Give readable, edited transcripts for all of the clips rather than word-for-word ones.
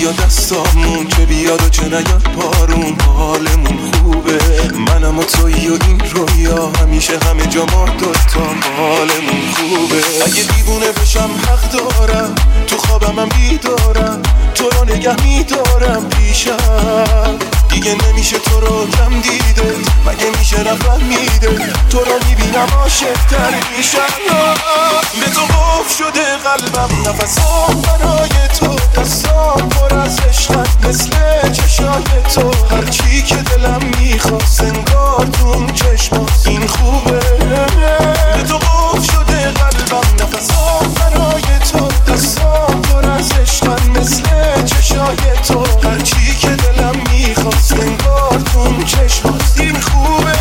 بیا دستامون، چه بیاد و چه نیاد بارون، حالمون خوبه. منم و تویی و این رویا، همیشه همه جا ما دوتام، حالمون خوبه. اگه دیوونه بشم حق دارم، تو خوابم من بیدارم، تو رو نگه میدارم پیشم. دیگه نمیشه تو رو کم دیده، مگه میشه رفت میده، تو رو میبینم عاشق‌تر میشم. به تو قفل شده قلبم، نفسام برای تو، دستام پر از عشقت مثل چشای تو. هرچی که دلم میخواست انگار تو چشمات، این خوبه. به تو قفل شده قلبم، نفسام برای تو، دستام پر از عشقت مثل چشای تو. هرچی که دلم میخواست انگار تو چشمات، این خوبه.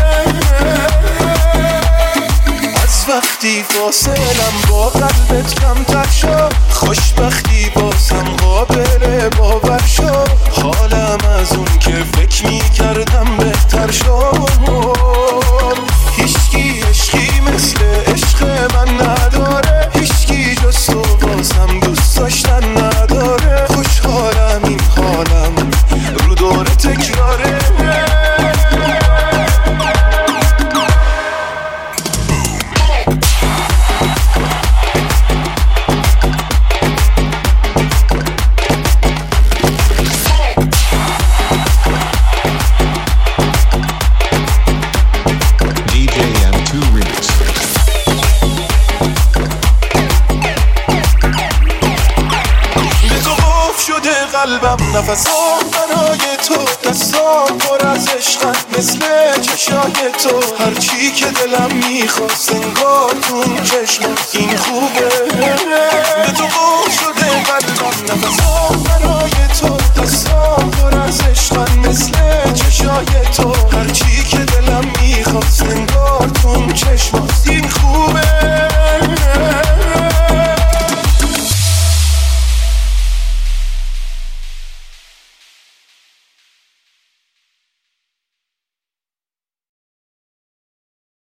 از وقتی فاصلم با قلبت کمتر شد، خوشبختی بازم قابل باور شد. حالم از اون که فکر میکردم بهتر شد. هیچکی عشقی مثل عشق من نداره، هیچکی جز تو بازم دوست داشتن نداره. خوشحالم این حالم رو دور تکراره. قلبم نفسام برای تو، دستام پر از عشقت مثل چشای تو. هرچی که دلم میخواست انگار تو چشمات، این خوبه. به تو قفل شده قلبم، نفسام برای تو، دستام پر از عشقت مثل چشای تو. هرچی که دلم میخواست انگار تو چشمات.